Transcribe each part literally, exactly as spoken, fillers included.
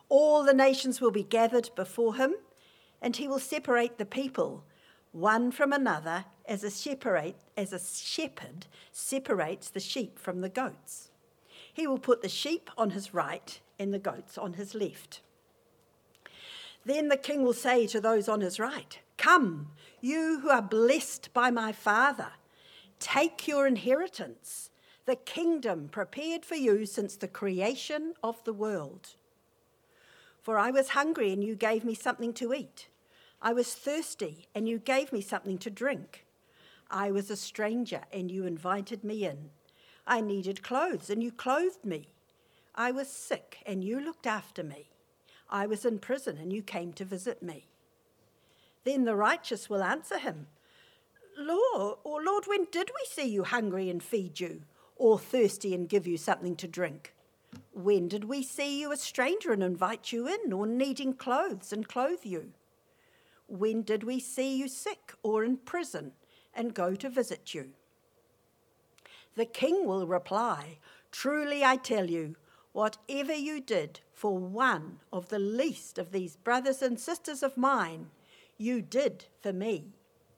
All the nations will be gathered before him, and he will separate the people, one from another, as a shepherd, as a shepherd separates the sheep from the goats. He will put the sheep on his right and the goats on his left. Then the king will say to those on his right, "Come, you who are blessed by my Father, take your inheritance, the kingdom prepared for you since the creation of the world. For I was hungry and you gave me something to eat. I was thirsty and you gave me something to drink. I was a stranger and you invited me in. I needed clothes and you clothed me. I was sick and you looked after me. I was in prison and you came to visit me." Then the righteous will answer him, "Lord, or Lord, when did we see you hungry and feed you, or thirsty and give you something to drink? When did we see you a stranger and invite you in, or needing clothes and clothe you? When did we see you sick or in prison and go to visit you?" The king will reply, "Truly I tell you, whatever you did for one of the least of these brothers and sisters of mine, you did for me."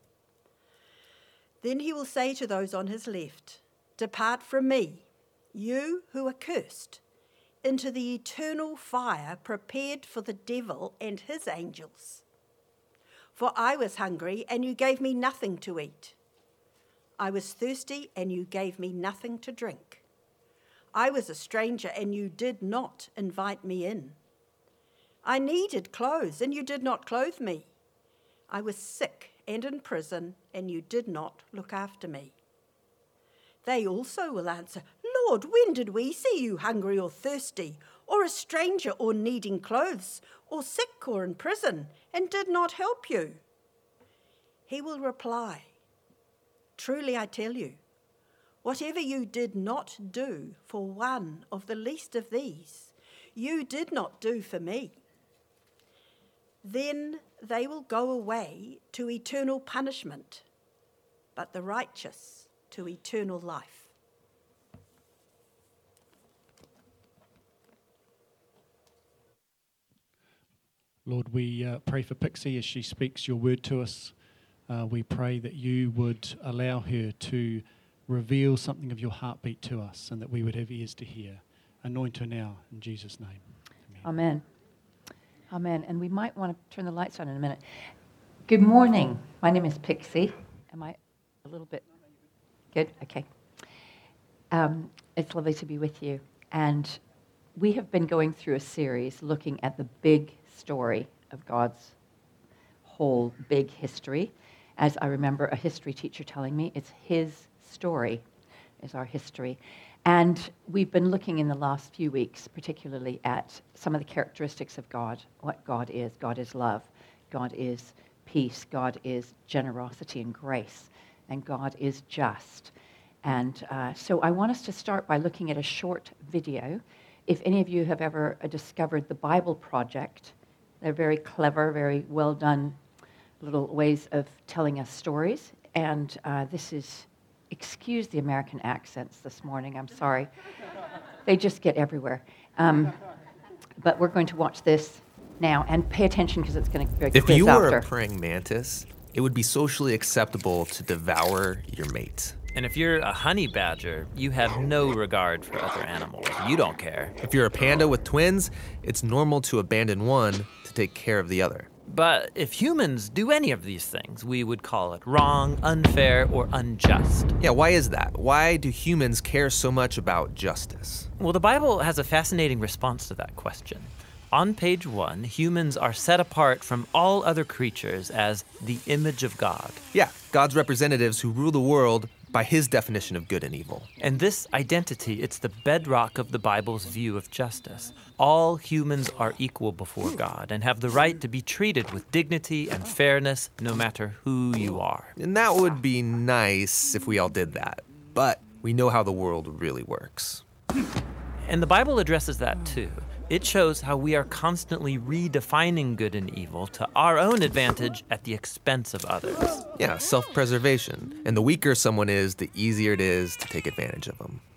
Then he will say to those on his left, "Depart from me, you who are cursed, into the eternal fire prepared for the devil and his angels. For I was hungry, and you gave me nothing to eat. I was thirsty, and you gave me nothing to drink. I was a stranger, and you did not invite me in. I needed clothes, and you did not clothe me. I was sick and in prison, and you did not look after me." They also will answer, "Lord, when did we see you hungry or thirsty, or a stranger or needing clothes, or sick or in prison, and did not help you?" He will reply, "Truly I tell you, whatever you did not do for one of the least of these, you did not do for me." Then they will go away to eternal punishment, but the righteous to eternal life. Lord, we uh, pray for Pixie as she speaks your word to us. Uh, we pray that you would allow her to reveal something of your heartbeat to us, and that we would have ears to hear. Anoint her now, in Jesus' name. Amen. Amen. Amen. And we might want to turn the lights on in a minute. Good morning. My name is Pixie. Am I a little bit good? Okay. Um, it's lovely to be with you. And we have been going through a series looking at the big story of God's whole big history. As I remember a history teacher telling me, it's his story is our history. And we've been looking in the last few weeks, particularly at some of the characteristics of God, what God is. God is love. God is peace. God is generosity and grace. And God is just. And uh, so I want us to start by looking at a short video. If any of you have ever uh, discovered the Bible Project, they're very clever, very well done little ways of telling us stories. And uh, this is... Excuse the American accents this morning, I'm sorry. They just get everywhere. Um, but we're going to watch this now, and pay attention because it's going to be a quiz If you were after. a praying mantis, it would be socially acceptable to devour your mate. And if you're a honey badger, you have no regard for other animals. You don't care. If you're a panda with twins, it's normal to abandon one to take care of the other. But if humans do any of these things, we would call it wrong, unfair, or unjust. Yeah, why is that? Why do humans care so much about justice? Well, the Bible has a fascinating response to that question. On page one, humans are set apart from all other creatures as the image of God. Yeah, God's representatives who rule the world by his definition of good and evil. And this identity, it's the bedrock of the Bible's view of justice. All humans are equal before God and have the right to be treated with dignity and fairness no matter who you are. And that would be nice if we all did that. But we know how the world really works. And the Bible addresses that too. It shows how we are constantly redefining good and evil to our own advantage at the expense of others. Yeah, self-preservation. And the weaker someone is, the easier it is to take advantage of them.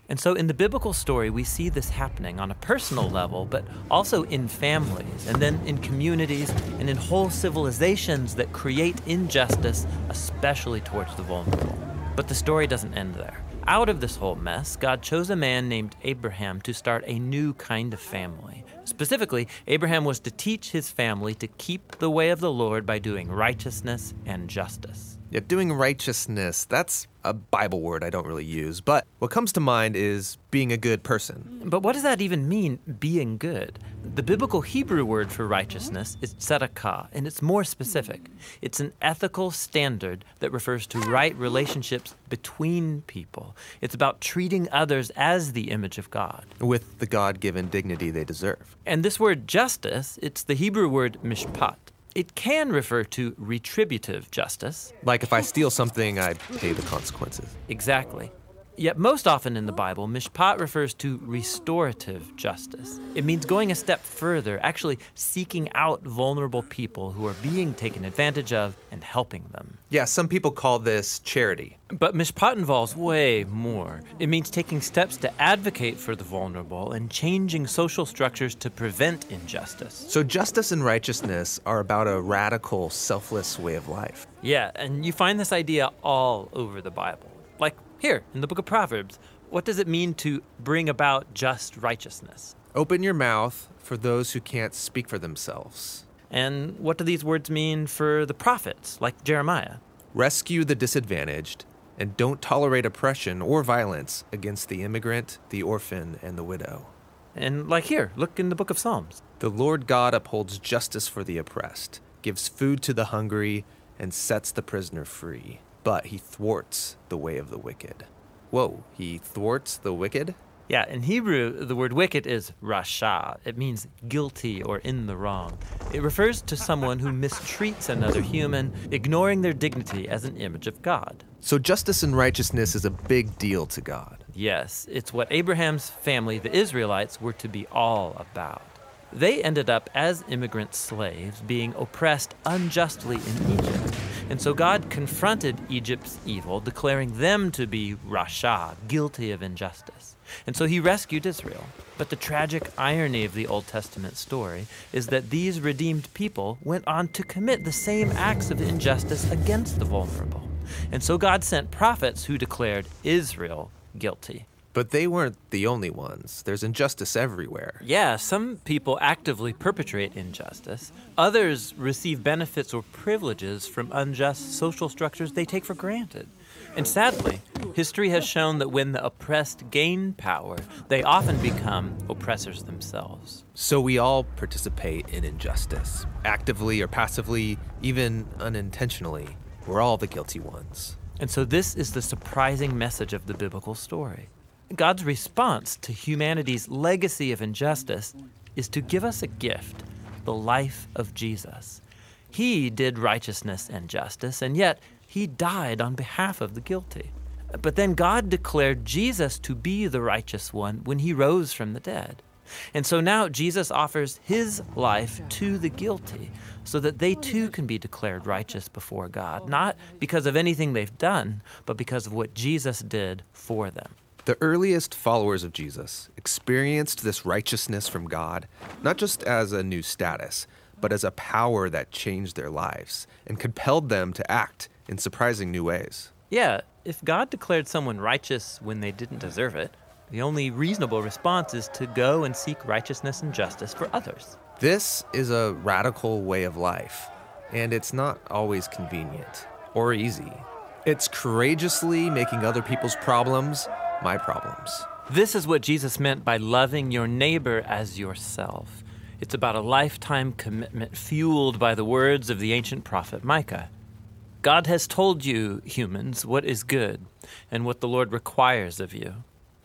And so in the biblical story, we see this happening on a personal level, but also in families, and then in communities, and in whole civilizations that create injustice, especially towards the vulnerable. But the story doesn't end there. Out of this whole mess, God chose a man named Abraham to start a new kind of family. Specifically, Abraham was to teach his family to keep the way of the Lord by doing righteousness and justice. Yeah, doing righteousness, that's a Bible word I don't really use, but what comes to mind is being a good person. But what does that even mean, being good? The biblical Hebrew word for righteousness is tzedakah, and it's more specific. It's an ethical standard that refers to right relationships between people. It's about treating others as the image of God, With the God-given dignity they deserve. and this word justice, it's the Hebrew word mishpat. It can refer to retributive justice. Like if I steal something, I pay the consequences. Exactly. Yet most often in the Bible, mishpat refers to restorative justice. It means going a step further, actually seeking out vulnerable people who are being taken advantage of and helping them. Yeah, some people call this charity. But mishpat involves way more. It means taking steps to advocate for the vulnerable and changing social structures to prevent injustice. So justice and righteousness are about a radical, selfless way of life. Yeah, and you find this idea all over the Bible. Like here, in the book of Proverbs, what does it mean to bring about just righteousness? Open your mouth for those who can't speak for themselves. And what do these words mean for the prophets, like Jeremiah? Rescue the disadvantaged, and don't tolerate oppression or violence against the immigrant, the orphan, and the widow. And like here, look in the book of Psalms. The Lord God upholds justice for the oppressed, gives food to the hungry, and sets the prisoner free. But he thwarts the way of the wicked. Whoa, he thwarts the wicked? Yeah, in Hebrew, the word wicked is rasha. It means guilty or in the wrong. It refers to someone who mistreats another human, ignoring their dignity as an image of God. So justice and righteousness is a big deal to God. Yes, it's what Abraham's family, the Israelites, were to be all about. They ended up as immigrant slaves, being oppressed unjustly in Egypt. And so God confronted Egypt's evil, declaring them to be rasha, guilty of injustice. And so he rescued Israel. But the tragic irony of the Old Testament story is that these redeemed people went on to commit the same acts of injustice against the vulnerable. And so God sent prophets who declared Israel guilty. But they weren't the only ones. There's injustice everywhere. Yeah, some people actively perpetrate injustice. Others receive benefits or privileges from unjust social structures they take for granted. And sadly, history has shown that when the oppressed gain power, they often become oppressors themselves. So we all participate in injustice, actively or passively, even unintentionally. We're all the guilty ones. And so this is the surprising message of the biblical story. God's response to humanity's legacy of injustice is to give us a gift, the life of Jesus. He did righteousness and justice, and yet he died on behalf of the guilty. But then God declared Jesus to be the righteous one when he rose from the dead. And so now Jesus offers his life to the guilty so that they too can be declared righteous before God, not because of anything they've done, but because of what Jesus did for them. The earliest followers of Jesus experienced this righteousness from God, not just as a new status, but as a power that changed their lives and compelled them to act in surprising new ways. Yeah, if God declared someone righteous when they didn't deserve it, the only reasonable response is to go and seek righteousness and justice for others. This is a radical way of life, and it's not always convenient or easy. It's courageously making other people's problems my problems. This is what Jesus meant by loving your neighbor as yourself. It's about a lifetime commitment fueled by the words of the ancient prophet Micah. God has told you, humans, what is good, and what the Lord requires of you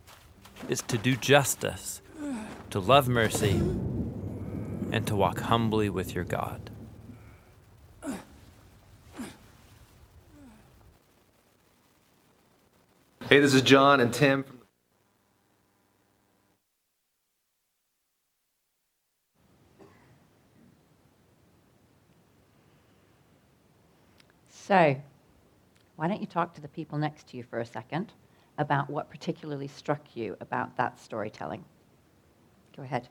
is to do justice, to love mercy, and to walk humbly with your God. Hey, this is John and Tim. So, why don't you talk to the people next to you for a second about what particularly struck you about that storytelling. Go ahead.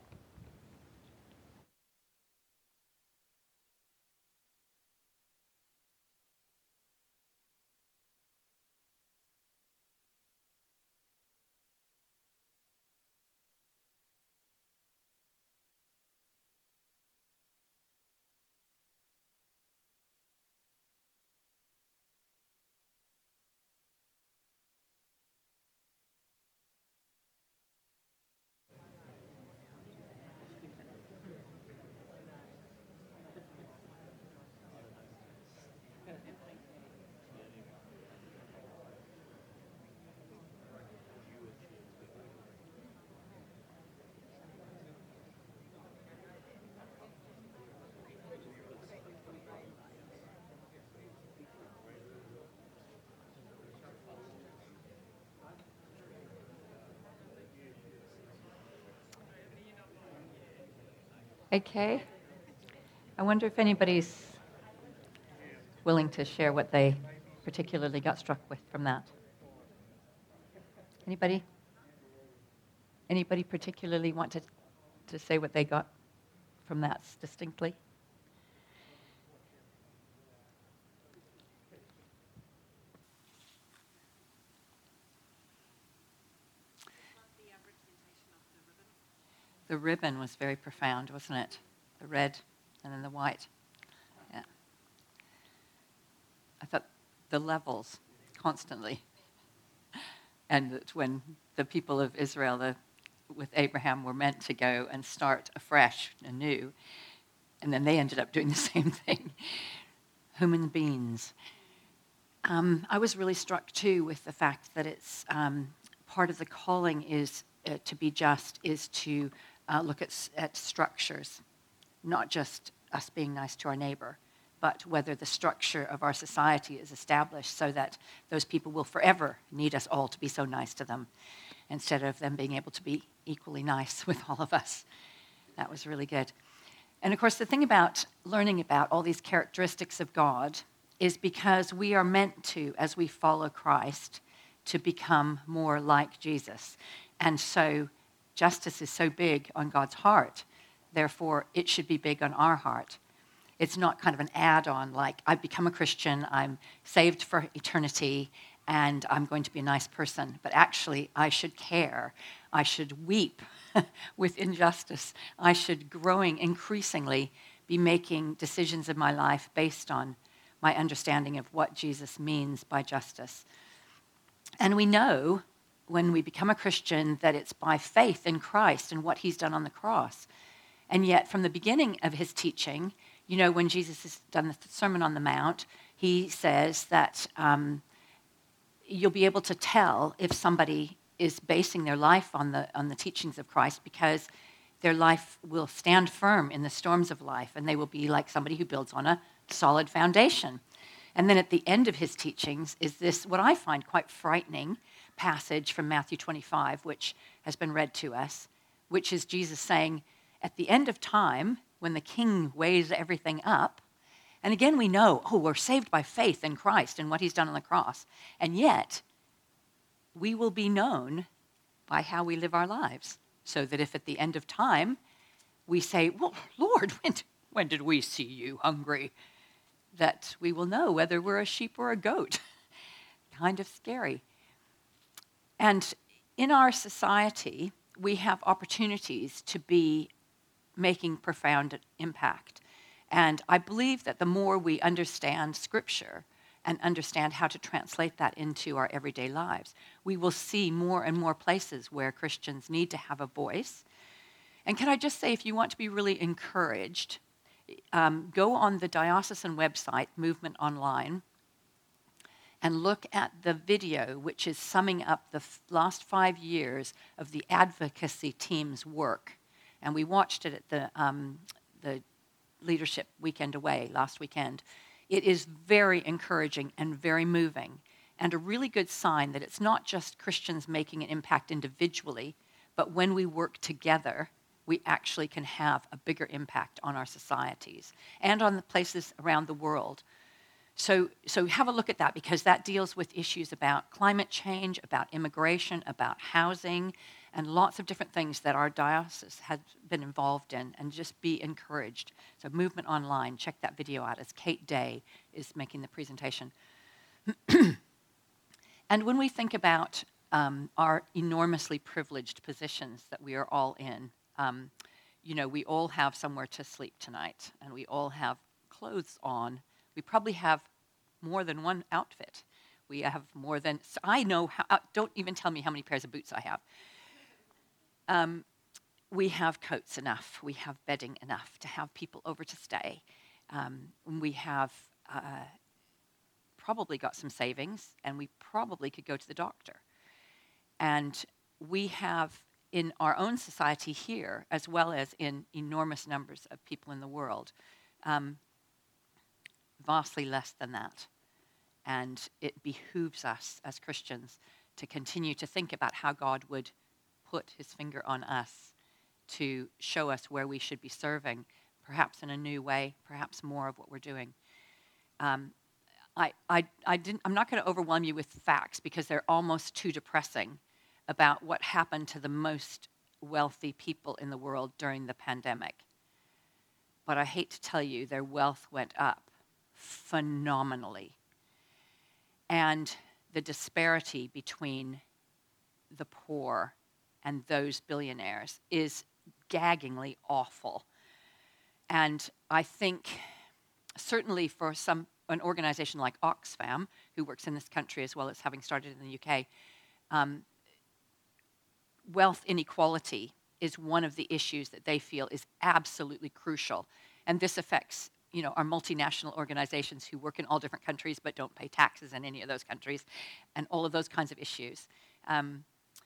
Okay. I wonder if anybody's willing to share what they particularly got struck with from that. Anybody? Anybody particularly want to, to say what they got from that distinctly? The ribbon was very profound, wasn't it? The red and then the white. Yeah. I thought the levels constantly. And that when the people of Israel the, with Abraham were meant to go and start afresh, anew, and then they ended up doing the same thing. Human beings. Um, I was really struck too with the fact that it's um, part of the calling is uh, to be just, is to uh, look at, at structures, not just us being nice to our neighbor, but whether the structure of our society is established so that those people will forever need us all to be so nice to them, instead of them being able to be equally nice with all of us. That was really good. And of course, the thing about learning about all these characteristics of God is because we are meant to, as we follow Christ, to become more like Jesus. And so justice is so big on God's heart, therefore it should be big on our heart. It's not kind of an add-on like, I've become a Christian, I'm saved for eternity, and I'm going to be a nice person. But actually, I should care. I should weep with injustice. I should, growing increasingly, be making decisions in my life based on my understanding of what Jesus means by justice. And we know when we become a Christian that it's by faith in Christ and what he's done on the cross. And yet, from the beginning of his teaching, you know, when Jesus has done the Sermon on the Mount, he says that um, you'll be able to tell if somebody is basing their life on the on the teachings of Christ, because their life will stand firm in the storms of life, and they will be like somebody who builds on a solid foundation. And then at the end of his teachings is this, what I find quite frightening passage from Matthew twenty-five, which has been read to us, which is Jesus saying, at the end of time, when the king weighs everything up, and again we know, oh, we're saved by faith in Christ and what he's done on the cross, and yet we will be known by how we live our lives, so that if at the end of time we say, well, Lord, when, when did we see you hungry? That we will know whether we're a sheep or a goat. Kind of scary. And in our society, we have opportunities to be making profound impact. And I believe that the more we understand Scripture and understand how to translate that into our everyday lives, we will see more and more places where Christians need to have a voice. And can I just say, if you want to be really encouraged, um, go on the diocesan website, Movement Online, and look at the video, which is summing up the f- last five years of the advocacy team's work. And we watched it at the um, the leadership weekend away last weekend. It is very encouraging and very moving, and a really good sign that it's not just Christians making an impact individually, but when we work together, we actually can have a bigger impact on our societies and on the places around the world. so, so have a look at that, because that deals with issues about climate change, about immigration, about housing, and lots of different things that our diocese has been involved in, and just be encouraged. So Movement Online, check that video out as Kate Day is making the presentation. And when we think about um, our enormously privileged positions that we are all in, um, you know, we all have somewhere to sleep tonight, and we all have clothes on. We probably have more than one outfit. We have more than, so I know, how, uh, don't even tell me how many pairs of boots I have. Um, we have coats enough. We have bedding enough to have people over to stay. Um, we have uh, probably got some savings, and we probably could go to the doctor. And we have, in our own society here, as well as in enormous numbers of people in the world, um, vastly less than that. And it behooves us as Christians to continue to think about how God would put his finger on us to show us where we should be serving, perhaps in a new way, perhaps more of what we're doing. Um, I, I, I didn't, I'm not going to overwhelm you with facts, because they're almost too depressing about what happened to the most wealthy people in the world during the pandemic. But I hate to tell you, their wealth went up phenomenally. And the disparity between the poor and those billionaires is gaggingly awful. And I think certainly for some an organization like Oxfam, who works in this country as well as having started in the U K, um, wealth inequality is one of the issues that they feel is absolutely crucial. And this affects, you know, our multinational organizations who work in all different countries but don't pay taxes in any of those countries, and all of those kinds of issues. Um,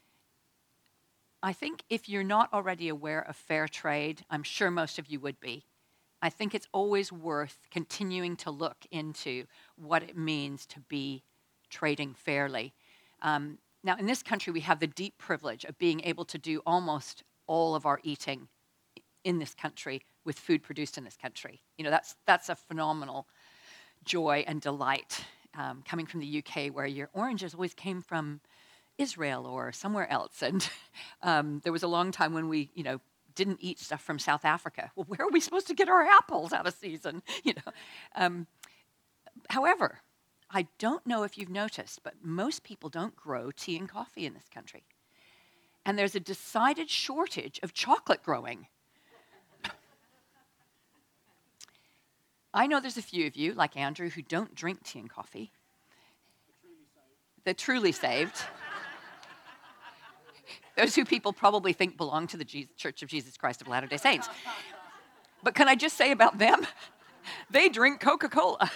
I think if you're not already aware of fair trade, I'm sure most of you would be. I think it's always worth continuing to look into what it means to be trading fairly. Um, now, in this country, we have the deep privilege of being able to do almost all of our eating in this country with food produced in this country. You know, that's that's a phenomenal joy and delight um, coming from the U K, where your oranges always came from Israel or somewhere else. And um, there was a long time when we, you know, didn't eat stuff from South Africa. Well, where are we supposed to get our apples out of season? You know. Um, however, I don't know if you've noticed, but most people don't grow tea and coffee in this country. And there's a decided shortage of chocolate growing. I know there's a few of you, like Andrew, who don't drink tea and coffee. The truly saved. Those who people probably think belong to the Jesus, Church of Jesus Christ of Latter-day Saints. But can I just say about them? They drink Coca-Cola.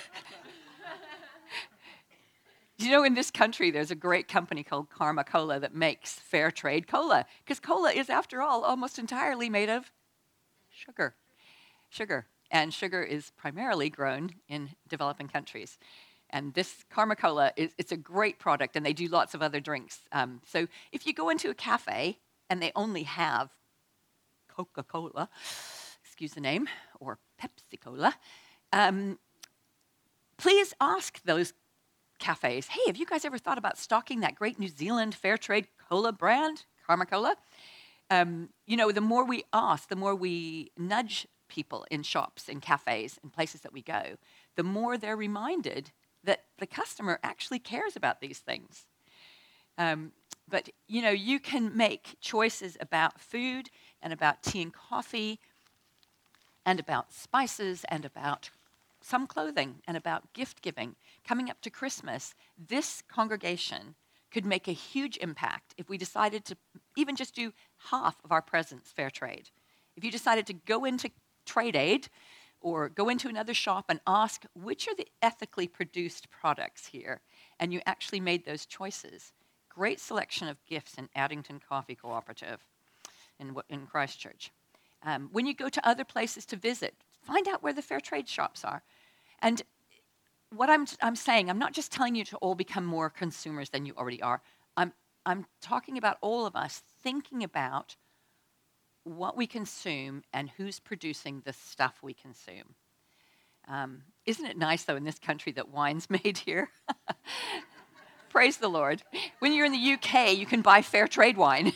You know, in this country, there's a great company called Karma Cola that makes fair trade cola, because cola is, after all, almost entirely made of sugar. Sugar. And sugar is primarily grown in developing countries. And this Karma Cola, is, it's a great product, and they do lots of other drinks. Um, so if you go into a cafe and they only have Coca-Cola, excuse the name, or Pepsi-Cola, um, please ask those cafes, hey, have you guys ever thought about stocking that great New Zealand fair trade cola brand, Karma Cola? Um, you know, the more we ask, the more we nudge people in shops, in cafes, in places that we go, the more they're reminded that the customer actually cares about these things. Um, but, you know, you can make choices about food and about tea and coffee and about spices and about some clothing and about gift giving. Coming up to Christmas, this congregation could make a huge impact if we decided to even just do half of our presents fair trade. If you decided to go into Trade Aid or go into another shop and ask, which are the ethically produced products here? And you actually made those choices. Great selection of gifts in Addington Coffee Cooperative in, in Christchurch. Um, when you go to other places to visit, find out where the fair trade shops are. And what I'm, I'm saying, I'm not just telling you to all become more consumers than you already are. I'm, I'm talking about all of us thinking about what we consume and who's producing the stuff we consume. Um, isn't it nice, though, in this country that wine's made here? Praise the Lord. When you're in the U K, you can buy fair trade wine.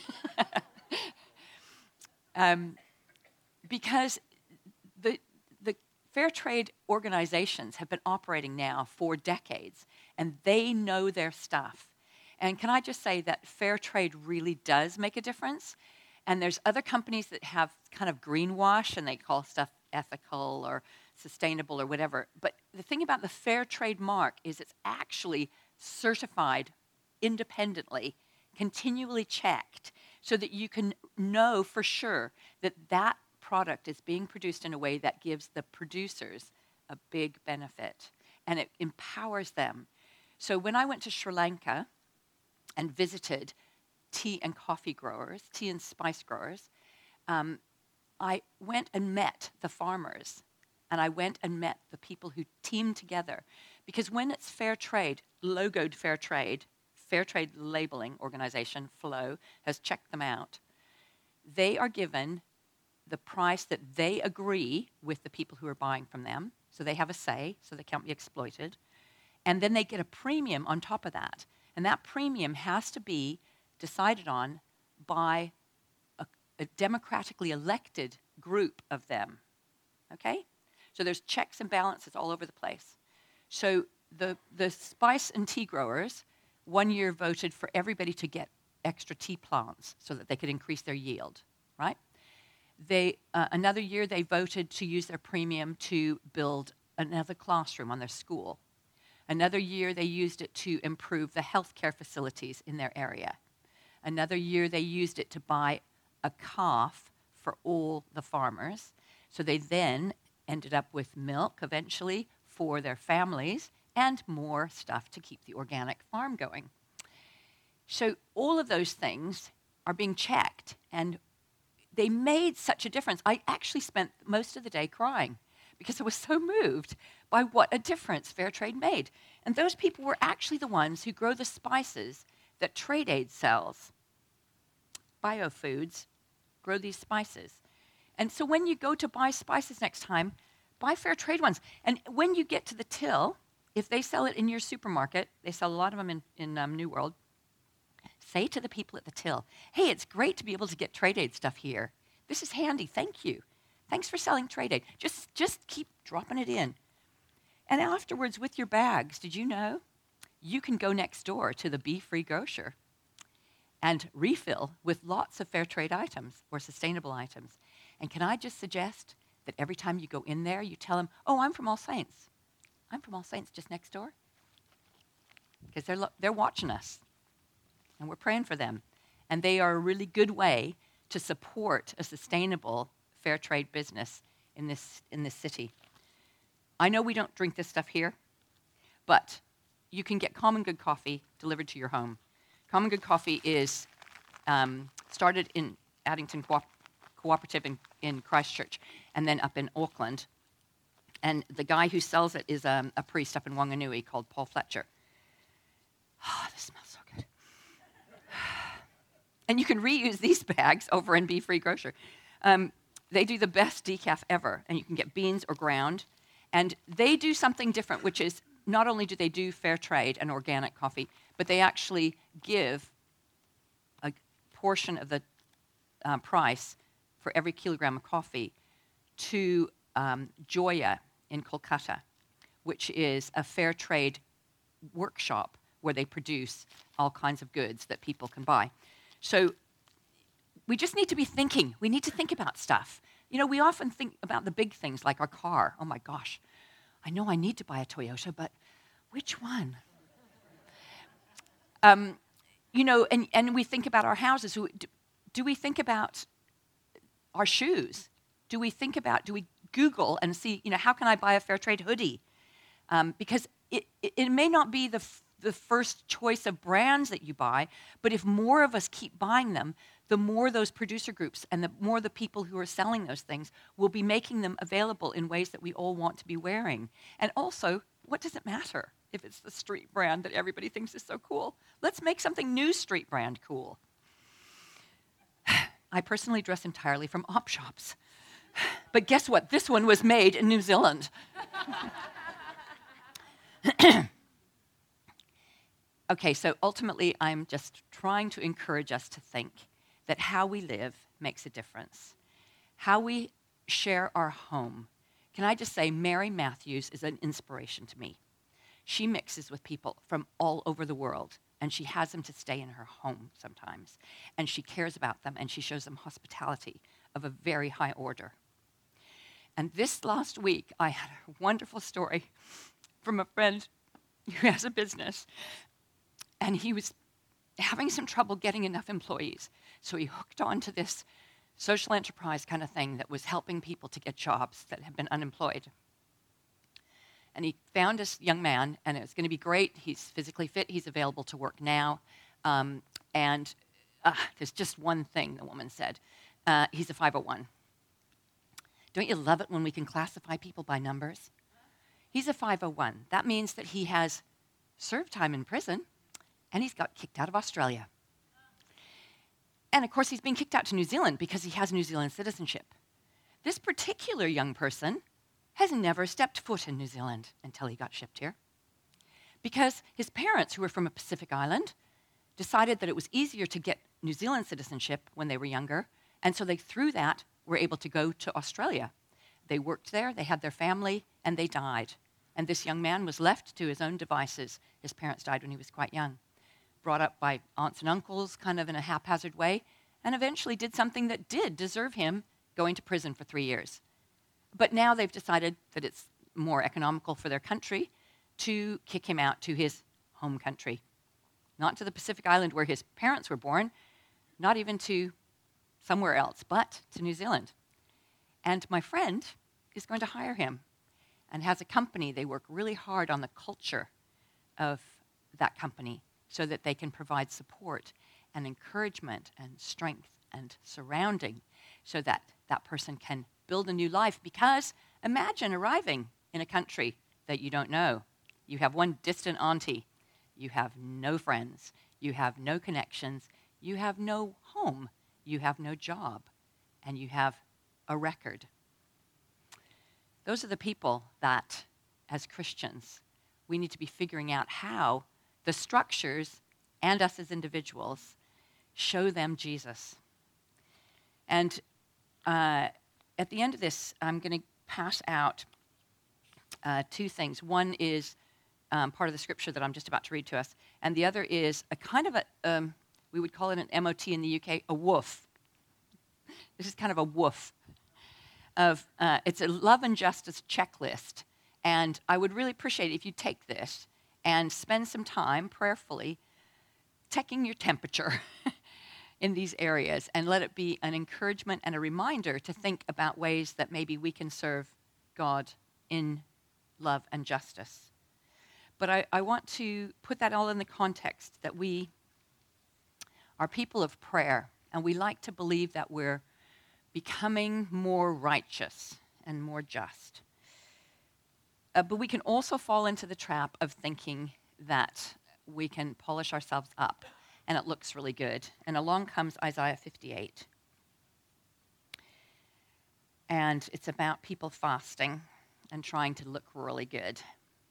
um, because the, the fair trade organizations have been operating now for decades, and they know their stuff. And can I just say that fair trade really does make a difference? And there's other companies that have kind of greenwash, and they call stuff ethical or sustainable or whatever. But the thing about the fair trade mark is it's actually certified independently, continually checked, so that you can know for sure that that product is being produced in a way that gives the producers a big benefit, and it empowers them. So when I went to Sri Lanka and visited tea and coffee growers, tea and spice growers, um, I went and met the farmers, and I went and met the people who teamed together. Because when it's fair trade, logoed fair trade, fair trade labeling organization, FLO, has checked them out, they are given the price that they agree with the people who are buying from them, so they have a say, so they can't be exploited. And then they get a premium on top of that. And that premium has to be decided on by a, a democratically elected group of them, okay? So there's checks and balances all over the place. So the, the spice and tea growers one year voted for everybody to get extra tea plants so that they could increase their yield, right? They, uh, another year they voted to use their premium to build another classroom on their school. Another year they used it to improve the healthcare facilities in their area. Another year they used it to buy a calf for all the farmers. So they then ended up with milk eventually for their families and more stuff to keep the organic farm going. So all of those things are being checked, and they made such a difference. I actually spent most of the day crying because I was so moved by what a difference fair trade made. And those people were actually the ones who grow the spices that Trade Aid sells. Biofoods grow these spices. And so when you go to buy spices next time, buy fair trade ones. And when you get to the till, if they sell it in your supermarket, they sell a lot of them in, in um, New World, say to the people at the till, hey, it's great to be able to get Trade Aid stuff here. This is handy, thank you. Thanks for selling Trade Aid. Just, just keep dropping it in. And afterwards, with your bags, did you know you can go next door to the Be Free grocer and refill with lots of fair trade items or sustainable items. And can I just suggest that every time you go in there, you tell them, oh, I'm from All Saints. I'm from All Saints just next door. Because they're, lo- they're watching us, and we're praying for them. And they are a really good way to support a sustainable fair trade business in this, in this city. I know we don't drink this stuff here, but you can get Common Good coffee delivered to your home. Common Good coffee is um, started in Addington Co- Cooperative in, in Christchurch and then up in Auckland. And the guy who sells it is um, a priest up in Wanganui called Paul Fletcher. Oh, this smells so good. And you can reuse these bags over in Be Free Grocer. Um, they do the best decaf ever, and you can get beans or ground. And they do something different, which is not only do they do fair trade and organic coffee, but they actually give a portion of the uh, price for every kilogram of coffee to um, Joya in Kolkata, which is a fair trade workshop where they produce all kinds of goods that people can buy. So we just need to be thinking. We need to think about stuff. You know, we often think about the big things like our car. Oh my gosh, I know I need to buy a Toyota, but which one? Um, you know, and, and we think about our houses. Do, do we think about our shoes? Do we think about, do we Google and see, you know, how can I buy a fair trade hoodie? Um, because it, it, it may not be the, f- the first choice of brands that you buy, but if more of us keep buying them, the more those producer groups and the more the people who are selling those things will be making them available in ways that we all want to be wearing. And also, what does it matter if it's the street brand that everybody thinks is so cool? Let's make something new street brand cool. I personally dress entirely from op shops. But guess what? This one was made in New Zealand. Okay, so ultimately, I'm just trying to encourage us to think that how we live makes a difference. How we share our home. Can I just say, Mary Matthews is an inspiration to me. She mixes with people from all over the world, and she has them to stay in her home sometimes. And she cares about them, and she shows them hospitality of a very high order. And this last week, I had a wonderful story from a friend who has a business, and he was having some trouble getting enough employees. So he hooked on to this social enterprise kind of thing that was helping people to get jobs that have been unemployed. And he found this young man, and it was going to be great. He's physically fit. He's available to work now. Um, and uh, there's just one thing, the woman said. Uh, he's a five oh one. Don't you love it when we can classify people by numbers? He's a five oh one. That means that he has served time in prison, and he's got kicked out of Australia. And of course, he's been kicked out to New Zealand because he has New Zealand citizenship. This particular young person has never stepped foot in New Zealand until he got shipped here. Because his parents, who were from a Pacific island, decided that it was easier to get New Zealand citizenship when they were younger, and so they, through that, were able to go to Australia. They worked there, they had their family, and they died. And this young man was left to his own devices. His parents died when he was quite young. Brought up by aunts and uncles, kind of in a haphazard way, and eventually did something that did deserve him going to prison for three years. But now they've decided that it's more economical for their country to kick him out to his home country. Not to the Pacific Island where his parents were born, not even to somewhere else, but to New Zealand. And my friend is going to hire him and has a company. They work really hard on the culture of that company so that they can provide support and encouragement and strength and surrounding so that that person can build a new life. Because imagine arriving in a country that you don't know. You have one distant auntie. You have no friends. You have no connections. You have no home. You have no job. And you have a record. Those are the people that, as Christians, we need to be figuring out how the structures and us as individuals show them Jesus. And uh, at the end of this, I'm going to pass out uh, two things. One is um, part of the scripture that I'm just about to read to us, and the other is a kind of a, um, we would call it an M O T in the U K, a woof. This is kind of a woof. Of, uh, it's a love and justice checklist, and I would really appreciate it if you take this and spend some time prayerfully checking your temperature in these areas, and let it be an encouragement and a reminder to think about ways that maybe we can serve God in love and justice. But I, I want to put that all in the context that we are people of prayer, and we like to believe that we're becoming more righteous and more just. Uh, but we can also fall into the trap of thinking that we can polish ourselves up and it looks really good. And along comes Isaiah fifty-eight. And it's about people fasting and trying to look really good.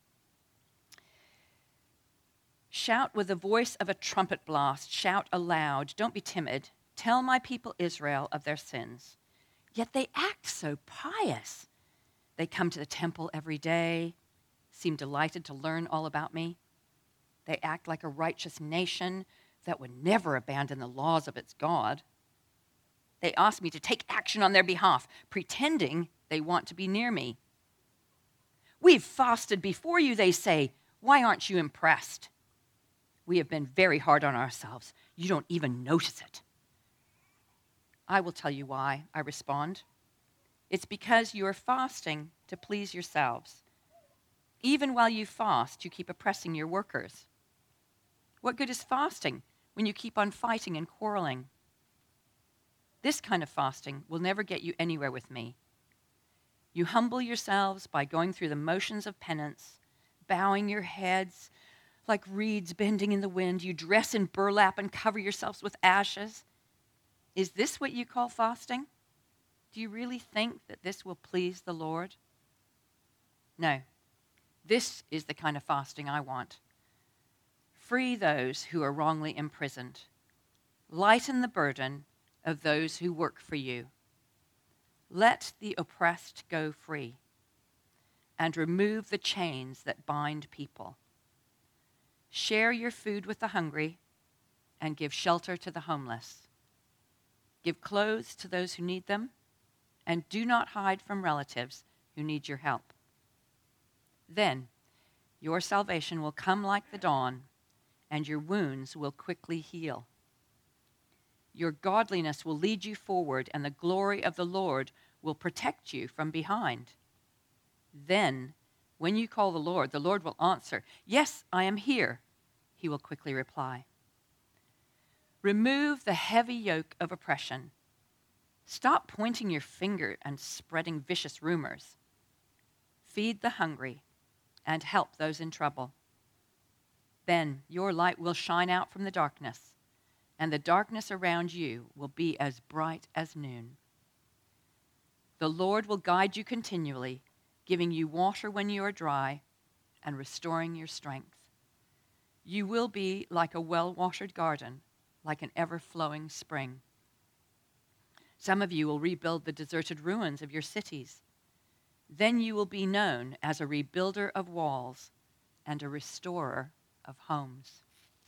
Shout with the voice of a trumpet blast. Shout aloud. Don't be timid. Tell my people Israel of their sins. Yet they act so pious. They come to the temple every day, seem delighted to learn all about me. They act like a righteous nation that would never abandon the laws of its God. They ask me to take action on their behalf, pretending they want to be near me. We've fasted before you, they say. Why aren't you impressed? We have been very hard on ourselves. You don't even notice it. I will tell you why, I respond. It's because you are fasting to please yourselves. Even while you fast, you keep oppressing your workers. What good is fasting when you keep on fighting and quarreling? This kind of fasting will never get you anywhere with me. You humble yourselves by going through the motions of penance, bowing your heads like reeds bending in the wind. You dress in burlap and cover yourselves with ashes. Is this what you call fasting? Do you really think that this will please the Lord? No. This is the kind of fasting I want. Free those who are wrongly imprisoned. Lighten the burden of those who work for you. Let the oppressed go free, and remove the chains that bind people. Share your food with the hungry, and give shelter to the homeless. Give clothes to those who need them, and do not hide from relatives who need your help. Then your salvation will come like the dawn, and your wounds will quickly heal. Your godliness will lead you forward, and the glory of the Lord will protect you from behind. Then, when you call the Lord, the Lord will answer, "Yes, I am here," he will quickly reply. Remove the heavy yoke of oppression. Stop pointing your finger and spreading vicious rumors. Feed the hungry and help those in trouble. Then your light will shine out from the darkness, and the darkness around you will be as bright as noon. The Lord will guide you continually, giving you water when you are dry and restoring your strength. You will be like a well-watered garden, like an ever-flowing spring. Some of you will rebuild the deserted ruins of your cities. Then you will be known as a rebuilder of walls and a restorer of homes.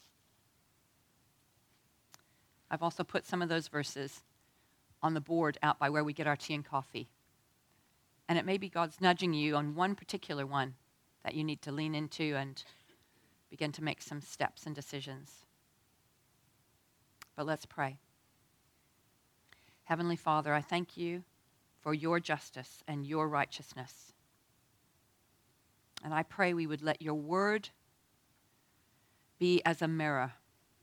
I've also put some of those verses on the board out by where we get our tea and coffee. And it may be God's nudging you on one particular one that you need to lean into and begin to make some steps and decisions. But let's pray. Heavenly Father, I thank you for your justice and your righteousness. And I pray we would let your word be as a mirror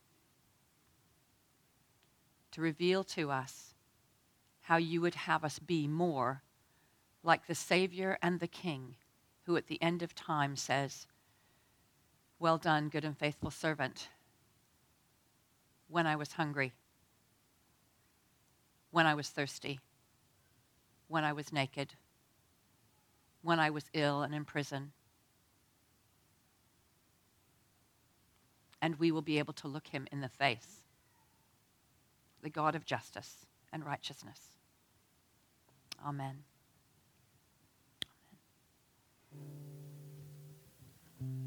to reveal to us how you would have us be more like the Savior and the King, who at the end of time says, "Well done, good and faithful servant. When I was hungry, when I was thirsty, when I was naked, when I was ill and in prison." And we will be able to look him in the face, the God of justice and righteousness. Amen. Amen.